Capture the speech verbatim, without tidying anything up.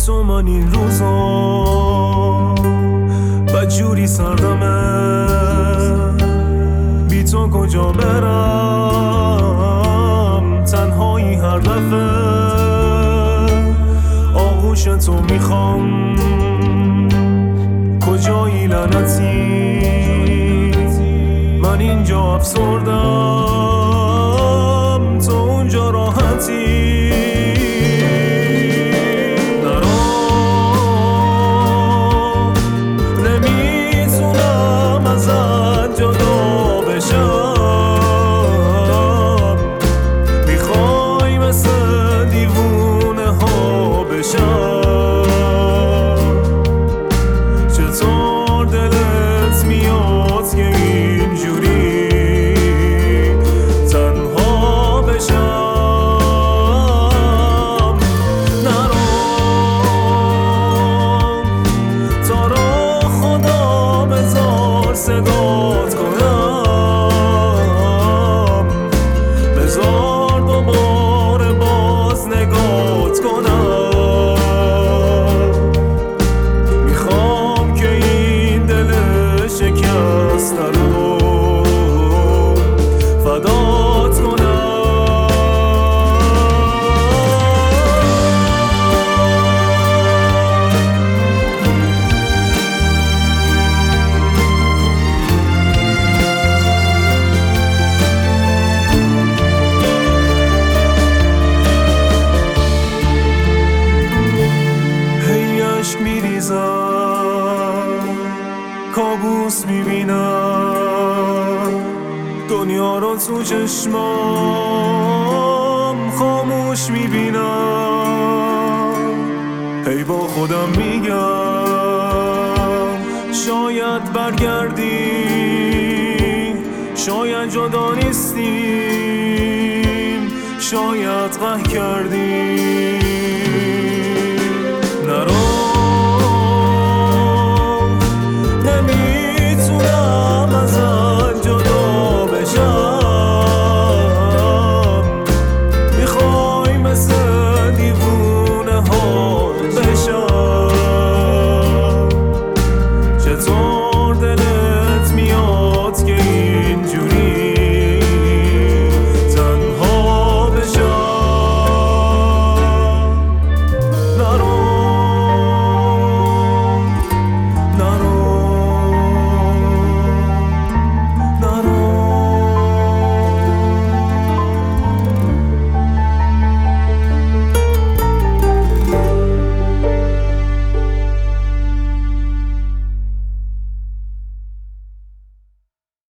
تو من این روزا بدجوری سردمه، بی تو کجا برم، تنهایی هر دفعه آغوش تو میخوام. کجایی لعنتی من اینجا افسردم، تو اونجا راحتی. صدات کنم، بذار دوباره باز نگات کنم. میخوام که این دل شکسته رو فدات کنم. کابوس میبینم دنیا رو تو چشمام خاموش میبینم. هی با خودم میگم شاید برگردی، شاید جدا نیستیم، شاید قهر کردیم.